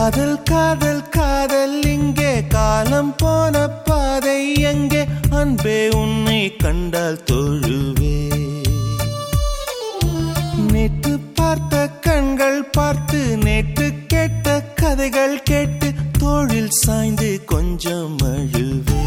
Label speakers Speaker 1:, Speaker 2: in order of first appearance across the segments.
Speaker 1: காதல் காதல் காதல் இங்கே காலம் போன பாதை எங்கே அன்பே உன்னை கண்டால் தொழுவே நேற்று பார்த்த கண்கள் பார்த்து நேற்று கேட்ட கதைகள் கேட்டு தோளில் சாய்ந்து கொஞ்சம் அழுவே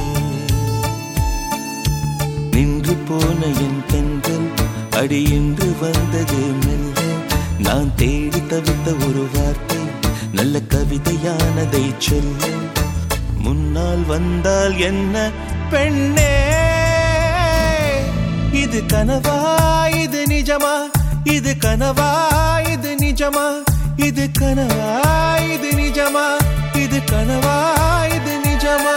Speaker 1: நின்று போன என் பெண்கள் அடி என்று வந்தது மெல்ல நான் தேடி தவித்த ஒரு வார்த்தை நல்ல கவிதையானதை சொல்ல முன்னால் வந்தால் என்ன பெண்ணே இது கனவா இது நிஜமா இது கனவா இது நிஜமா இது கனவா இது நிஜமா இது கனவா இது நிஜமா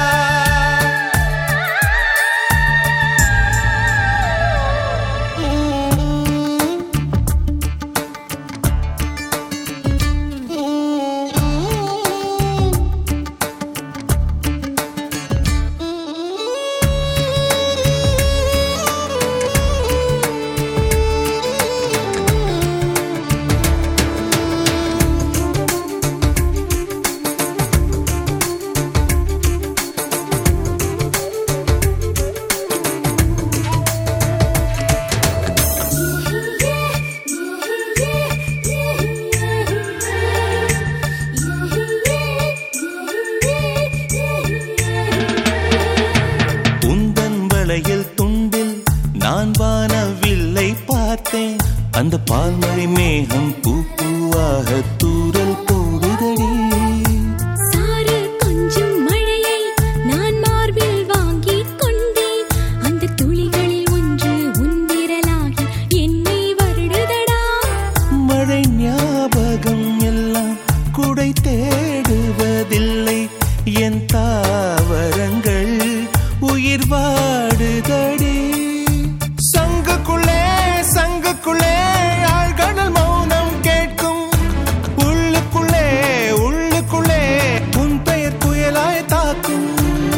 Speaker 1: துண்டில் நான் வானவில்லை பார்த்தேன் அந்த பால்மழை மேகம் பூ பூவாக தூரல் போடுதடி
Speaker 2: சாறு கொஞ்சம் மழையை நான் மார்பில் வாங்கி கொண்டேன் அந்த துளிகளில் ஒன்று உந்திரலாகி என்னை வருடுதடா
Speaker 1: மழை ஞாபகம் எல்லாம் குடை தேடுவதில்லை என் தாவரங்கள் உயிர் வாடுதடி சங்குக்குள்ளே சங்குக்குள்ளே ஆழ்கடல் மௌனம் கேட்கும் உள்ளுக்குள்ளே உள்ளுக்குள்ளே உன் பெயர் புயலாய் தாக்கும்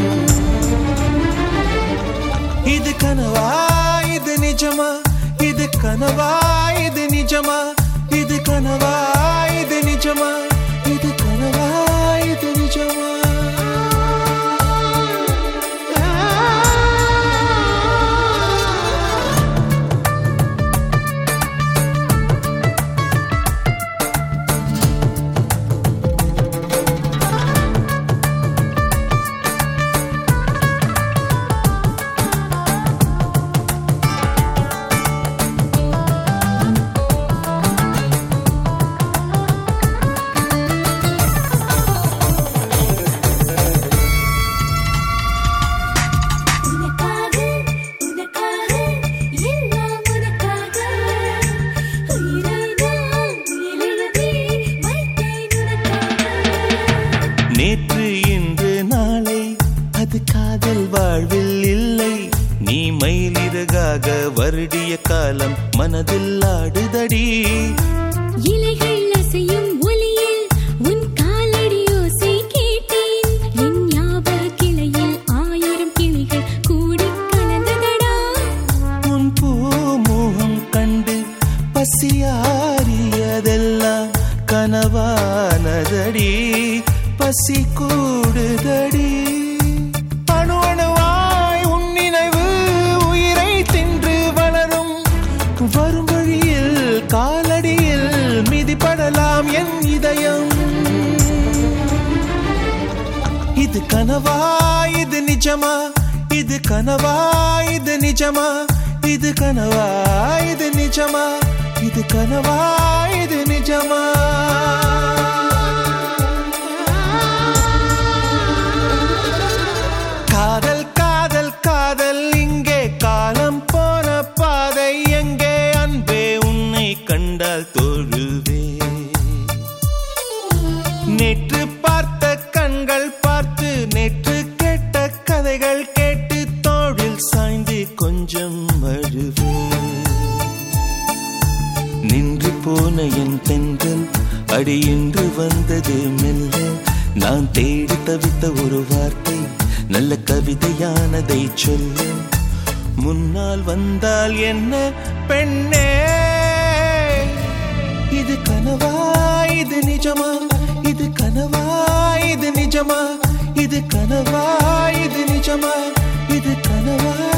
Speaker 1: இது கனவா இது நிஜமா இது கனவா இது நிஜமா இது கனவா இது நிஜமா இது கனவா இது நிஜமா நேற்று இன்று நாளை அது காதல் வாழ்வில் இல்லை நீ மயிலிறகாக வருடிய காலம் மனதில் ஆடுதடி
Speaker 2: இலைகள் அசையும் ஒலியில் உன் காலடி ஓசை கேட்டேன் என் ஞாபக கிளையில் 1000 கிளிகள் கூடி கலந்ததடா
Speaker 1: உன் பூமுகம் கண்டு பசியாரியதெல்லாம் கனவானதடி பசி கூடுதடி அணு அணுவாய் உன் நினைவு உயிரை தின்று வளரும் வரும் வழியில் காலடியில் மிதிப்படலாம் என் இதயம் இது கனவா இது நிஜமா இது கனவா இது நிஜமா இது கனவா இது நிஜமா இது கனவா இது நிஜமா காதல் காதல் காதல் இங்கே காலம் போன பாதை எங்கே அன்பே உன்னை கண்டால் தொழுவே நேற்று பார்த்த கண்கள் பார்த்து நேற்று கேட்ட கதைகள் கேட்டு தோளில் சாய்ந்து கொஞ்சம் அழுவே நின்று போன என் பெண்கள் அடி என்று வந்தது மெல்ல நான் தேடி தவித்த ஒரு வார்த்தை நல்ல கவிதையானதை சொல்ல முன்னால் வந்தால் என்ன பெண்ணே இது கனவா இது நிஜமா இது கனவா இது நிஜமா இது கனவா இது நிஜமா இது கனவா